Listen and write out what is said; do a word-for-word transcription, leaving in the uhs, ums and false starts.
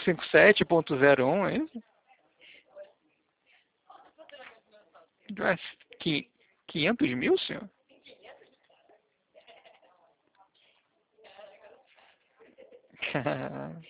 cinco sete ponto zero um, é isso? Mas, qui- quinhentos mil, senhor? Cara,